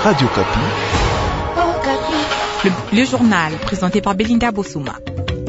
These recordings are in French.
Radio Kapi. Le journal présenté par Belinda Bossouma.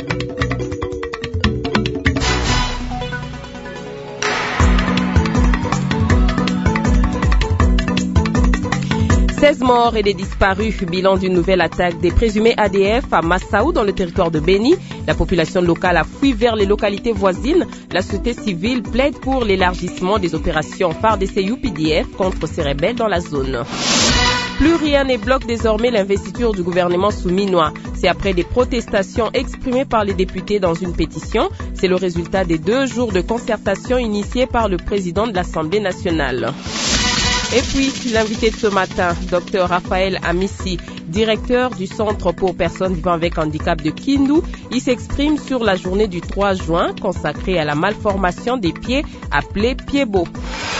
« 16 morts et des disparus, bilan d'une nouvelle attaque des présumés ADF à Massaou dans le territoire de Béni. La population locale a fui vers les localités voisines. La société civile plaide pour l'élargissement des opérations FARDC-UPDF contre ces rebelles dans la zone. Plus rien ne bloque désormais l'investiture du gouvernement souminois. C'est après des protestations exprimées par les députés dans une pétition. C'est le résultat des 2 jours de concertation initiés par le président de l'Assemblée nationale. Et puis, l'invité de ce matin, Dr Raphaël Amissi, directeur du Centre pour personnes vivant avec handicap de Kindu, il s'exprime sur la journée du 3 juin consacrée à la malformation des pieds appelée pied-beau.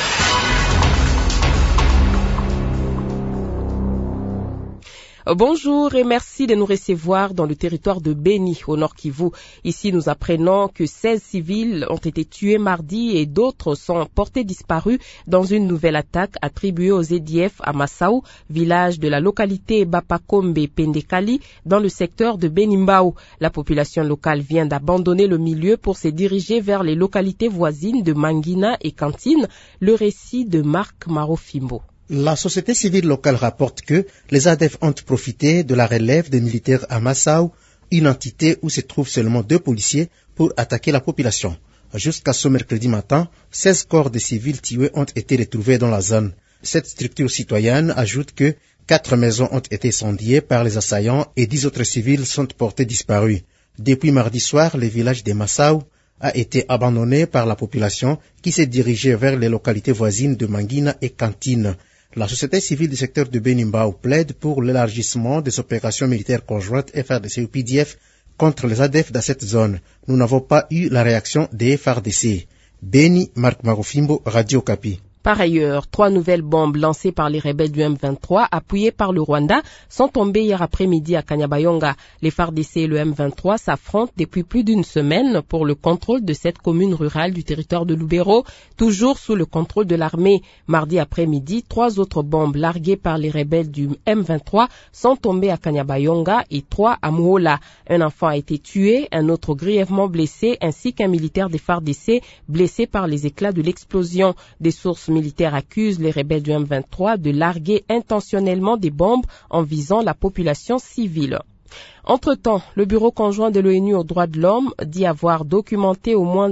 Bonjour et merci de nous recevoir dans le territoire de Béni, au Nord Kivu. Ici, nous apprenons que 16 civils ont été tués mardi et d'autres sont portés disparus dans une nouvelle attaque attribuée aux EDF à Massaou, village de la localité Bapakombe-Pendekali, dans le secteur de Benimbao. La population locale vient d'abandonner le milieu pour se diriger vers les localités voisines de Mangina et Kantine. Le récit de Marc Marofimbo. La société civile locale rapporte que les ADF ont profité de la relève des militaires à Massaou, une entité où se trouvent seulement 2 policiers, pour attaquer la population. Jusqu'à ce mercredi matin, 16 corps de civils tués ont été retrouvés dans la zone. Cette structure citoyenne ajoute que 4 maisons ont été incendiées par les assaillants et 10 autres civils sont portés disparus. Depuis mardi soir, le village de Massaou a été abandonné par la population qui s'est dirigée vers les localités voisines de Mangina et Kantine. La société civile du secteur de Benimbao plaide pour l'élargissement des opérations militaires conjointes FARDC-UPDF contre les ADF dans cette zone. Nous n'avons pas eu la réaction des FARDC. Béni, Marc Marofimbo, Radio Kapi. Par ailleurs, 3 nouvelles bombes lancées par les rebelles du M23, appuyées par le Rwanda, sont tombées hier après-midi à Kanyabayonga. Les FARDC et le M23 s'affrontent depuis plus d'une semaine pour le contrôle de cette commune rurale du territoire de Lubero, toujours sous le contrôle de l'armée. Mardi après-midi, 3 autres bombes larguées par les rebelles du M23 sont tombées à Kanyabayonga et 3 à Mouola. Un enfant a été tué, un autre grièvement blessé, ainsi qu'un militaire des FARDC blessé par les éclats de l'explosion. Des sources militaires accusent les rebelles du M23 de larguer intentionnellement des bombes en visant la population civile. Entre-temps, le Bureau conjoint de l'ONU aux droits de l'homme dit avoir documenté au moins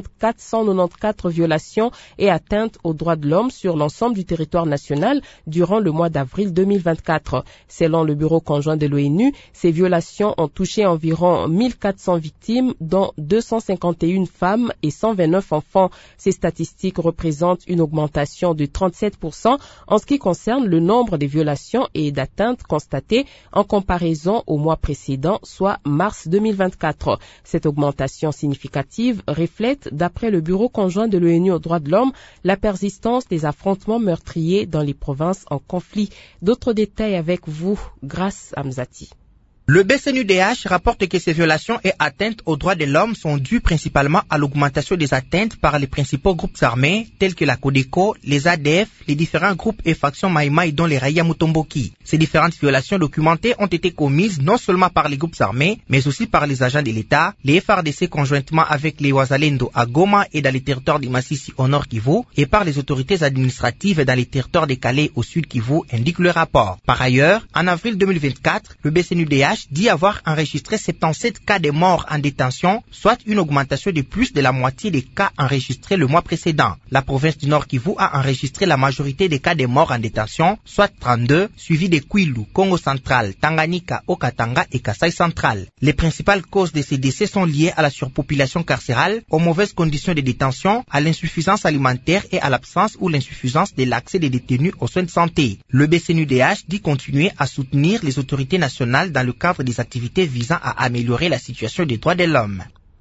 494 violations et atteintes aux droits de l'homme sur l'ensemble du territoire national durant le mois d'avril 2024. Selon le Bureau conjoint de l'ONU, ces violations ont touché environ 1400 victimes, dont 251 femmes et 129 enfants. Ces statistiques représentent une augmentation de 37% en ce qui concerne le nombre de violations et d'atteintes constatées en comparaison au mois précédent, soit mars 2024. Cette augmentation significative reflète, d'après le Bureau conjoint de l'ONU aux droits de l'homme, la persistance des affrontements meurtriers dans les provinces en conflit. D'autres détails avec vous, Grâce Amzati. Le BCNUDH rapporte que ces violations et atteintes aux droits de l'homme sont dues principalement à l'augmentation des atteintes par les principaux groupes armés tels que la Codeco, les ADF, les différents groupes et factions Maïmaï dont les Raïa Mutomboki. Ces différentes violations documentées ont été commises non seulement par les groupes armés, mais aussi par les agents de l'État, les FARDC conjointement avec les Wazalendo à Goma et dans les territoires de Massissi au nord Kivu, et par les autorités administratives dans les territoires de Calais au sud Kivu, indique le rapport. Par ailleurs, en avril 2024, le BCNUDH dit avoir enregistré 77 cas de morts en détention, soit une augmentation de plus de la moitié des cas enregistrés le mois précédent. La province du Nord Kivu a enregistré la majorité des cas de morts en détention, soit 32, suivi de Kwilu, Congo central, Tanganyika, Okatanga et Kasaï central. Les principales causes de ces décès sont liées à la surpopulation carcérale, aux mauvaises conditions de détention, à l'insuffisance alimentaire et à l'absence ou l'insuffisance de l'accès des détenus aux soins de santé. Le BCNUDH dit continuer à soutenir les autorités nationales dans le cadre des activités visant à améliorer la situation des droits de l'homme.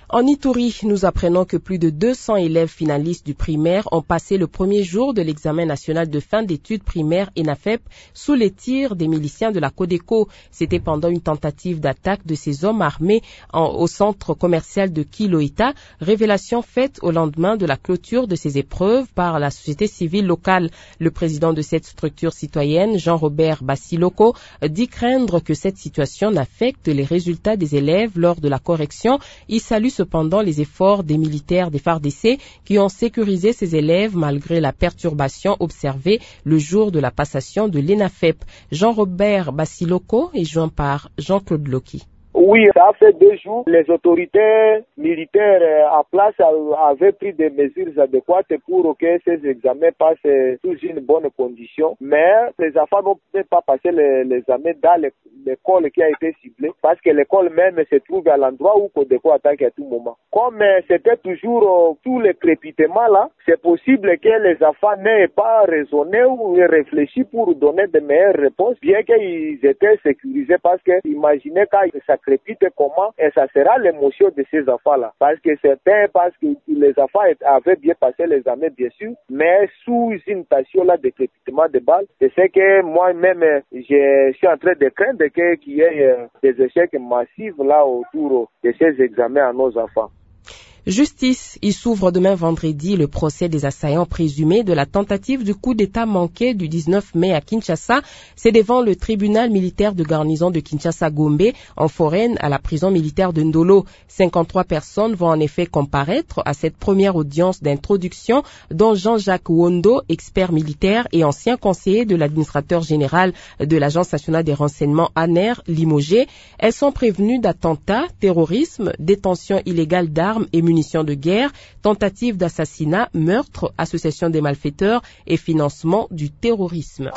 En Ituri, nous apprenons que plus de 200 élèves finalistes du primaire ont passé le premier jour de l'examen national de fin d'études primaires ENAFEP sous les tirs des miliciens de la Codeco. C'était pendant une tentative d'attaque de ces hommes armés au centre commercial de Kiloïta, révélation faite au lendemain de la clôture de ces épreuves par la société civile locale. Le président de cette structure citoyenne, Jean-Robert Bassiloko, dit craindre que cette situation n'affecte les résultats des élèves lors de la correction. Il salue cependant les efforts des militaires des FARDC qui ont sécurisé ces élèves malgré la perturbation observée le jour de la passation de l'ENAFEP. Jean-Robert Bassiloko est joint par Jean-Claude Loki. Oui, ça fait 2 jours. Les autorités militaires en place avaient pris des mesures adéquates pour que ces examens passent sous une bonne condition. Mais les enfants n'ont pas passé les examens dans l'école qui a été ciblée parce que l'école même se trouve à l'endroit où Codeco attaque à tout moment. Comme c'était toujours tous les crépitements là, c'est possible que les enfants n'aient pas raisonné ou réfléchi pour donner de meilleures réponses, bien qu'ils étaient sécurisés parce que imaginez quand ça crépite comment et ça sera l'émotion de ces enfants-là. Parce que les enfants avaient bien passé les examens, bien sûr, mais sous une tension là de crépitement de balles. C'est ce que moi-même, je suis en train de craindre qu'il y ait des échecs massifs là autour de ces examens à nos enfants. Justice, il s'ouvre demain vendredi le procès des assaillants présumés de la tentative du coup d'État manqué du 19 mai à Kinshasa. C'est devant le tribunal militaire de garnison de Kinshasa-Gombe, en foraine à la prison militaire de Ndolo. 53 personnes vont en effet comparaître à cette première audience d'introduction, dont Jean-Jacques Wondo, expert militaire et ancien conseiller de l'administrateur général de l'Agence nationale des renseignements ANER, limogé. Elles sont prévenues d'attentats, terrorisme, détention illégale d'armes et munitions de guerre, tentative d'assassinat, meurtre, association des malfaiteurs et financement du terrorisme.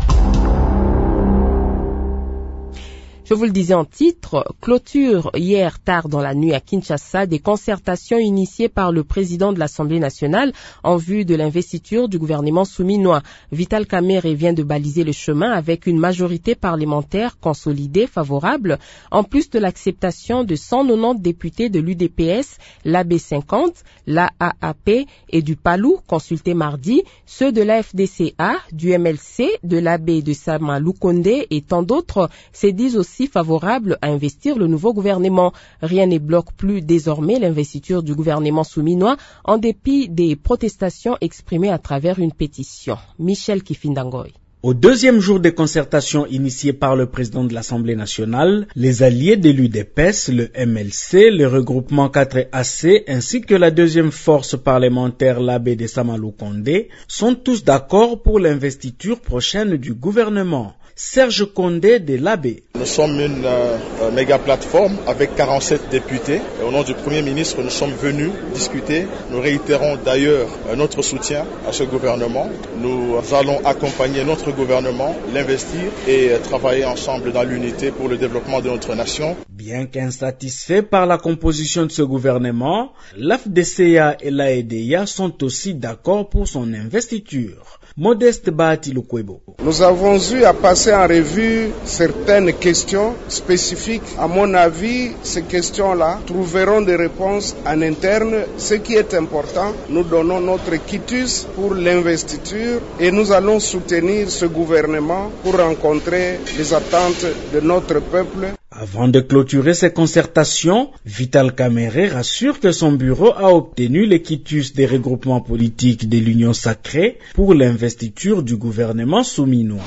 Je vous le disais en titre, clôture hier tard dans la nuit à Kinshasa des concertations initiées par le président de l'Assemblée nationale en vue de l'investiture du gouvernement souminois. Vital Kamerhe vient de baliser le chemin avec une majorité parlementaire consolidée favorable, en plus de l'acceptation de 190 députés de l'UDPS, l'AB50, l'AAP et du PALU consultés mardi, ceux de l'AFDCA, du MLC, de l'AB de Sama Lukonde et tant d'autres se disent aussi favorable à investir le nouveau gouvernement. Rien ne bloque plus désormais l'investiture du gouvernement souminois en dépit des protestations exprimées à travers une pétition. Michel Kifindangoy. Au deuxième jour des concertations initiées par le président de l'Assemblée nationale, les alliés de l'UDPS, le MLC, le regroupement 4AC ainsi que la deuxième force parlementaire, l'AB de Sama Lukonde, sont tous d'accord pour l'investiture prochaine du gouvernement. Serge Condé de l'AB. Nous sommes une méga plateforme avec 47 députés. Et au nom du Premier ministre, nous sommes venus discuter. Nous réitérons d'ailleurs notre soutien à ce gouvernement. Nous allons accompagner notre gouvernement, l'investir et travailler ensemble dans l'unité pour le développement de notre nation. Bien qu'insatisfaits par la composition de ce gouvernement, l'AFDCA et l'AEDEA sont aussi d'accord pour son investiture. Modeste Bahati Lukwebo. Nous avons eu à passer en revue certaines questions spécifiques. À mon avis, ces questions-là trouveront des réponses en interne. Ce qui est important, nous donnons notre quitus pour l'investiture et nous allons soutenir ce gouvernement pour rencontrer les attentes de notre peuple. Avant de clôturer ces concertations, Vital Kamerhe rassure que son bureau a obtenu les quitus des regroupements politiques de l'Union sacrée pour l'investiture du gouvernement souminois.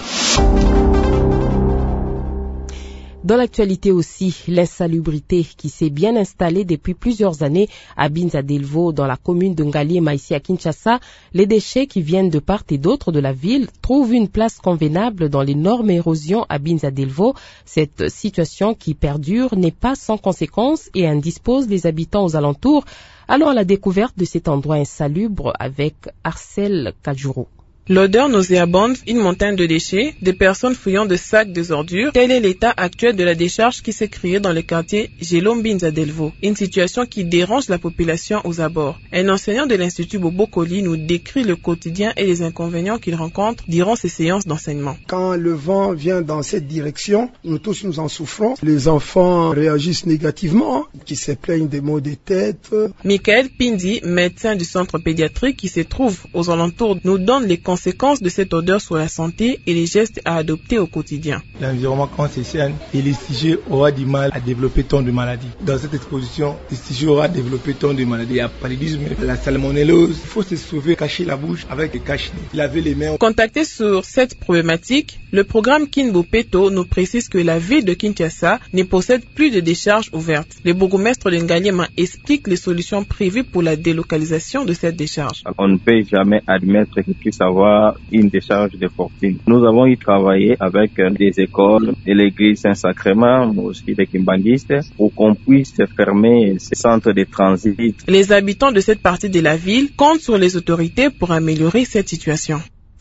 Dans l'actualité aussi, l'insalubrité qui s'est bien installée depuis plusieurs années à Binza-Delvaux dans la commune de Ngaliema ici à Kinshasa, les déchets qui viennent de part et d'autre de la ville trouvent une place convenable dans l'énorme érosion à Binza-Delvaux. Cette situation qui perdure n'est pas sans conséquences et indispose les habitants aux alentours. Allons à la découverte de cet endroit insalubre avec Arcel Kajuro. L'odeur nauséabonde, une montagne de déchets, des personnes fouillant de sacs de ordures, tel est l'état actuel de la décharge qui s'est créée dans le quartier Gelombinza Delvaux. Une situation qui dérange la population aux abords. Un enseignant de l'Institut Bobo Koli nous décrit le quotidien et les inconvénients qu'il rencontre durant ses séances d'enseignement. Quand le vent vient dans cette direction, nous tous nous en souffrons. Les enfants réagissent négativement, qui se plaignent des maux de tête. Michael Pindi, médecin du centre pédiatrique qui se trouve aux alentours, nous donne les conséquences de cette odeur sur la santé et les gestes à adopter au quotidien. L'environnement quand c'est sain et les tigés aura du mal à développer tant de maladies. Dans cette exposition, les tigés aura développé tant de maladies. Il y a paludisme, la salmonellose. Il faut se sauver, cacher la bouche avec des cache-nez, laver les mains. Contacté sur cette problématique, le programme Kinbo Peto nous précise que la ville de Kinshasa ne possède plus de décharges ouvertes. Le bourgmestre de Ngaliema explique les solutions prévues pour la délocalisation de cette décharge. On ne peut jamais admettre qu'il puisse avoir une décharge de fortune. Nous avons y travaillé avec des écoles et l'église Saint-Sacrement, aussi des kimbanguistes, pour qu'on puisse fermer ces centres de transit. Les habitants de cette partie de la ville comptent sur les autorités pour améliorer cette situation.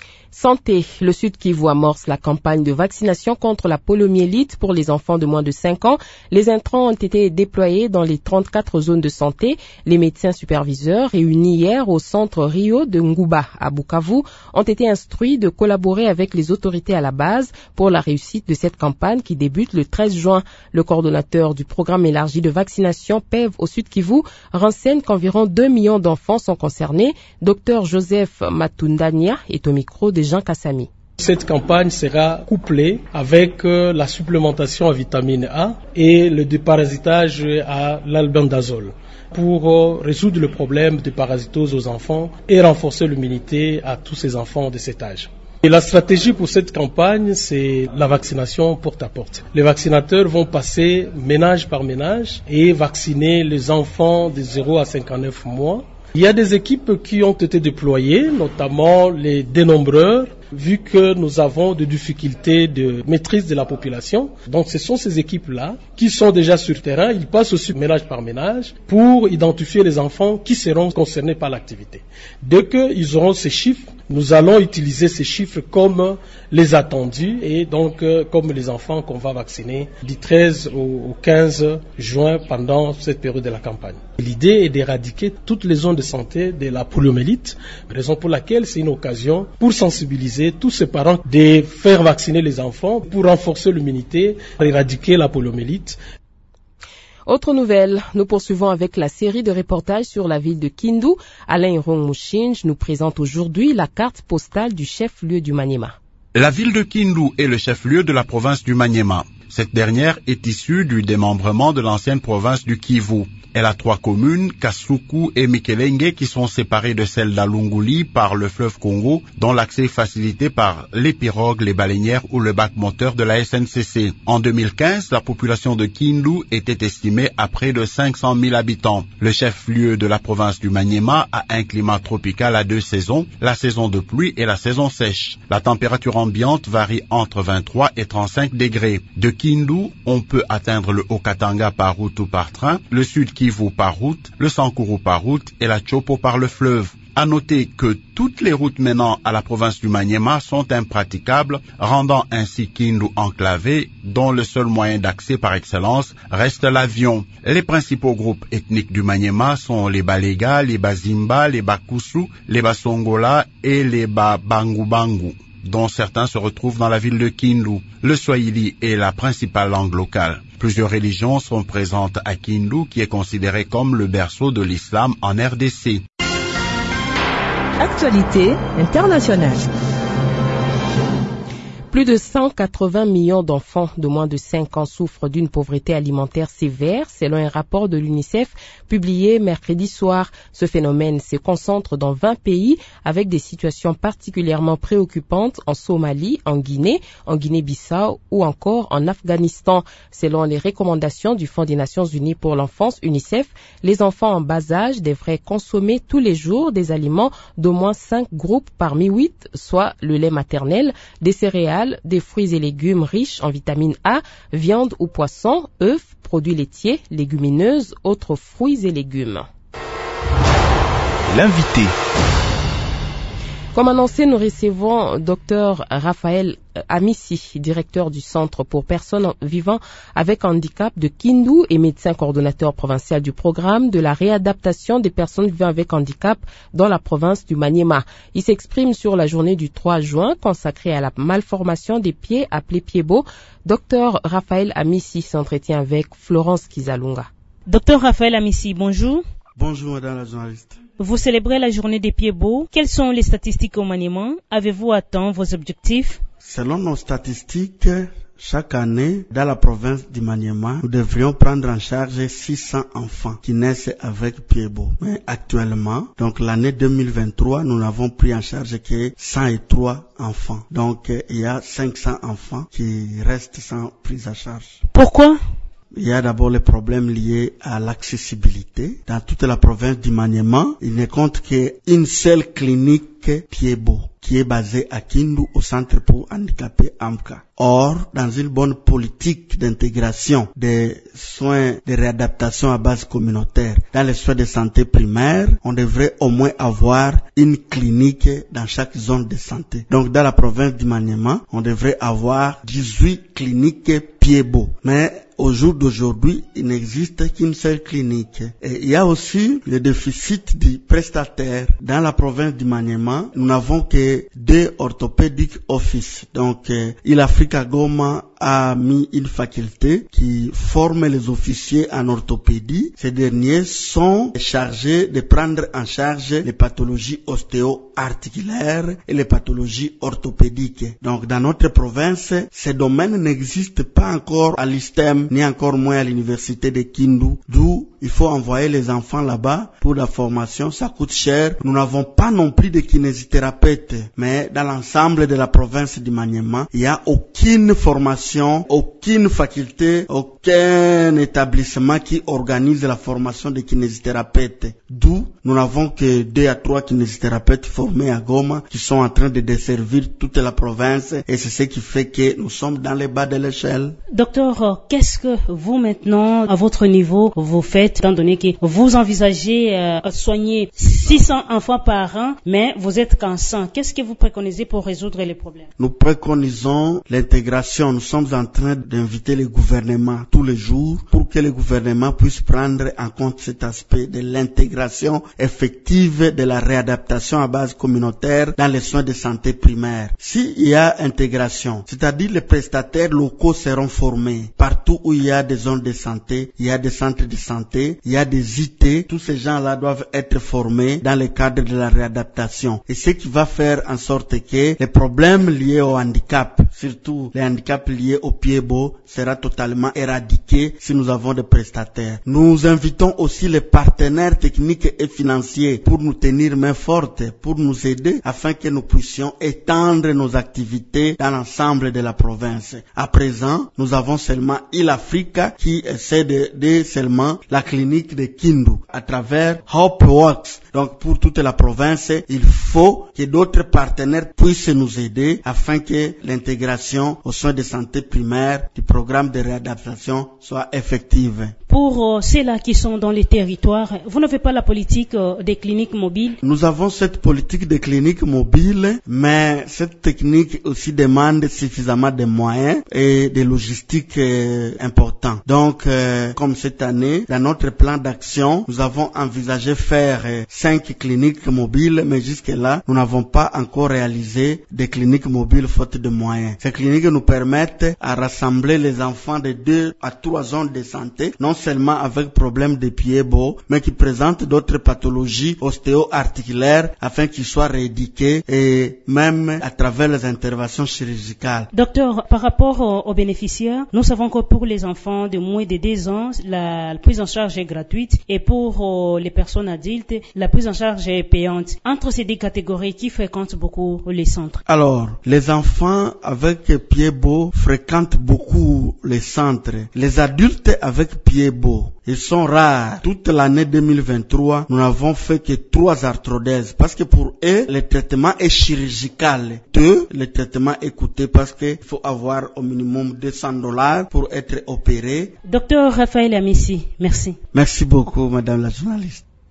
Santé, le Sud Kivu amorce la campagne de vaccination contre la poliomyélite pour les enfants de moins de 5 ans. Les intrants ont été déployés dans les 34 zones de santé. Les médecins superviseurs réunis hier au centre Rio de Ngouba à Bukavu ont été instruits de collaborer avec les autorités à la base pour la réussite de cette campagne qui débute le 13 juin. Le coordonnateur du programme élargi de vaccination PEV au Sud Kivu renseigne qu'environ 2 millions d'enfants sont concernés. Dr Joseph Matundania est au micro de Jean Kassami. Cette campagne sera couplée avec la supplémentation à vitamine A et le déparasitage à l'albendazole pour résoudre le problème de parasitose aux enfants et renforcer l'immunité à tous ces enfants de cet âge. Et la stratégie pour cette campagne, c'est la vaccination porte à porte. Les vaccinateurs vont passer ménage par ménage et vacciner les enfants de 0 à 59 mois. Il y a des équipes qui ont été déployées, notamment les dénombreurs, vu que nous avons des difficultés de maîtrise de la population. Donc ce sont ces équipes-là qui sont déjà sur terrain. Ils passent aussi ménage par ménage pour identifier les enfants qui seront concernés par l'activité. Dès qu'ils auront ces chiffres, nous allons utiliser ces chiffres comme les attendus et donc comme les enfants qu'on va vacciner du 13 au 15 juin pendant cette période de la campagne. L'idée est d'éradiquer toutes les zones de santé de la poliomyélite, raison pour laquelle c'est une occasion pour sensibiliser tous ces parents de faire vacciner les enfants pour renforcer l'immunité, éradiquer la poliomyélite. Autre nouvelle, nous poursuivons avec la série de reportages sur la ville de Kindu. Alain Irong Mouchinj nous présente aujourd'hui la carte postale du chef-lieu du Maniema. La ville de Kindu est le chef-lieu de la province du Maniema. Cette dernière est issue du démembrement de l'ancienne province du Kivu. Elle a 3 communes, Kasuku et Mikelenge, qui sont séparées de celle d'Alunguli par le fleuve Congo, dont l'accès est facilité par les pirogues, les baleinières ou le bac moteur de la SNCC. En 2015, la population de Kindu était estimée à près de 500 000 habitants. Le chef-lieu de la province du Maniema a un climat tropical à 2 saisons, la saison de pluie et la saison sèche. La température ambiante varie entre 23 et 35 degrés. De Kindu, on peut atteindre le Haut-Katanga par route ou par train, le sud Kivu par route, le Sankuru par route et la Chopo par le fleuve. À noter que toutes les routes menant à la province du Maniema sont impraticables, rendant ainsi Kindu enclavé, dont le seul moyen d'accès par excellence reste l'avion. Les principaux groupes ethniques du Maniema sont les Balega, les Bazimba, les Bakusu, les Basongola et les Babangu-Bangu, dont certains se retrouvent dans la ville de Kindu. Le Swahili est la principale langue locale. Plusieurs religions sont présentes à Kindu, qui est considéré comme le berceau de l'islam en RDC. Actualité internationale. Plus de 180 millions d'enfants de moins de 5 ans souffrent d'une pauvreté alimentaire sévère, selon un rapport de l'UNICEF publié mercredi soir. Ce phénomène se concentre dans 20 pays avec des situations particulièrement préoccupantes en Somalie, en Guinée-Bissau ou encore en Afghanistan. Selon les recommandations du Fonds des Nations Unies pour l'enfance, UNICEF, les enfants en bas âge devraient consommer tous les jours des aliments d'au moins 5 groupes parmi 8, soit le lait maternel, des céréales, des fruits et légumes riches en vitamine A, viande ou poisson, œufs, produits laitiers, légumineuses, autres fruits et légumes. L'invité. Comme annoncé, nous recevons Dr Raphaël Amissi, directeur du Centre pour personnes vivant avec handicap de Kindu et médecin coordonnateur provincial du programme de la réadaptation des personnes vivant avec handicap dans la province du Maniema. Il s'exprime sur la journée du 3 juin consacrée à la malformation des pieds appelée pied-beau. Dr Raphaël Amissi s'entretient avec Florence Kizalunga. Dr Raphaël Amissi, bonjour. Bonjour madame la journaliste. Vous célébrez la journée des pieds beaux. Quelles sont les statistiques au Maniema? Avez-vous atteint vos objectifs? Selon nos statistiques, chaque année, dans la province du Maniema, nous devrions prendre en charge 600 enfants qui naissent avec pieds beaux. Mais actuellement, donc l'année 2023, nous n'avons pris en charge que 103 enfants. Donc il y a 500 enfants qui restent sans prise en charge. Pourquoi? Il y a d'abord les problèmes liés à l'accessibilité. Dans toute la province du Maniema, il ne compte qu'une seule clinique pied-beau qui est basée à Kindu au centre pour handicapés AMCA. Or, dans une bonne politique d'intégration des soins de réadaptation à base communautaire dans les soins de santé primaire, on devrait au moins avoir une clinique dans chaque zone de santé. Donc, dans la province du Maniema, on devrait avoir 18 cliniques pied-beau. Mais au jour d'aujourd'hui, il n'existe qu'une seule clinique. Et il y a aussi le déficit du prestataire. Dans la province du Maniema, nous n'avons que 2 orthopédiques office. Donc, il Africa Goma a mis une faculté qui forme les officiers en orthopédie. Ces derniers sont chargés de prendre en charge les pathologies ostéo-articulaires et les pathologies orthopédiques. Donc, dans notre province, ces domaines n'existent pas encore à l'ISTEM, ni encore moins à l'université de Kindu. D'où il faut envoyer les enfants là-bas pour la formation. Ça coûte cher. Nous n'avons pas non plus de kinésithérapeutes. Mais dans l'ensemble de la province du Maniema, il n'y a aucune formation, aucune faculté, aucun établissement qui organise la formation des kinésithérapeutes. D'où nous n'avons que 2 à 3 kinésithérapeutes formés à Goma qui sont en train de desservir toute la province. Et c'est ce qui fait que nous sommes dans les bas de l'échelle. Docteur, qu'est-ce que vous maintenant, à votre niveau, vous faites, étant donné que vous envisagez soigner 600 enfants par an, mais vous êtes qu'en 100. Qu'est-ce que vous préconisez pour résoudre les problèmes? Nous préconisons l'intégration. Nous sommes en train d'inviter les gouvernements tous les jours pour que les gouvernements puissent prendre en compte cet aspect de l'intégration effective de la réadaptation à base communautaire dans les soins de santé primaire. S'il y a intégration, c'est-à-dire les prestataires locaux seront formés. Partout où il y a des zones de santé, il y a des centres de santé, il y a des IT, tous ces gens-là doivent être formés dans le cadre de la réadaptation. Et ce qui va faire en sorte que les problèmes liés au handicap, surtout les handicaps liés au pied-beau, sera totalement éradiqué si nous avons des prestataires. Nous invitons aussi les partenaires techniques et financiers pour nous tenir main forte, pour nous aider afin que nous puissions étendre nos activités dans l'ensemble de la province. À présent, nous avons seulement Il Africa qui essaie d'aider seulement la clinique de Kindu à travers HopeWorks. Donc pour toute la province, il faut que d'autres partenaires puissent nous aider afin que l'intégration aux soins de santé primaire du programme de réadaptation soit effective. Pour ceux-là qui sont dans les territoires, vous n'avez pas la politique des cliniques mobiles? Nous avons cette politique des cliniques mobiles, mais cette technique aussi demande suffisamment de moyens et de logistique importants. Donc, comme cette année, dans notre plan d'action, nous avons envisagé faire 5 cliniques mobiles, mais jusque-là, nous n'avons pas encore réalisé des cliniques mobiles faute de moyens. Ces cliniques nous permettent à rassembler les enfants de 2 à 3 zones de santé, non seulement avec problème de pied-beau, mais qui présentent d'autres pathologies ostéo-articulaires afin qu'ils soient rééduqués et même à travers les interventions chirurgicales. Docteur, par rapport aux bénéficiaires, nous savons que pour les enfants de moins de 2 ans, la prise en charge est gratuite et pour les personnes adultes, la prise en charge est payante. Entre ces 2 catégories, qui fréquentent beaucoup les centres? Alors, les enfants avec pied-beau fréquentent beaucoup les centres. Les adultes avec pied-beau, ils sont rares. Toute l'année 2023, nous n'avons fait que 3 arthrodèses parce que pour eux, le traitement est chirurgical. 2, le traitement est coûteux parce qu'il faut avoir au minimum $200 pour être opéré. Docteur Raphaël Amissi, merci. Merci beaucoup, madame la journaliste.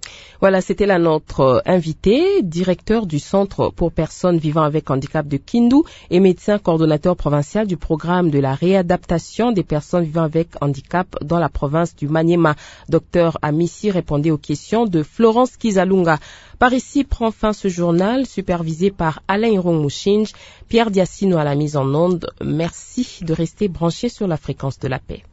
Voilà, c'était là notre invité, directeur du Centre pour personnes vivant avec handicap de Kindu et médecin coordonnateur provincial du programme de la réadaptation des personnes vivant avec handicap dans la province du Maniema. Docteur Amissi répondait aux questions de Florence Kizalunga. Par ici prend fin ce journal, supervisé par Alain Irong-Mouchinge, Pierre Diassino à la mise en onde. Merci de rester branché sur la fréquence de la paix.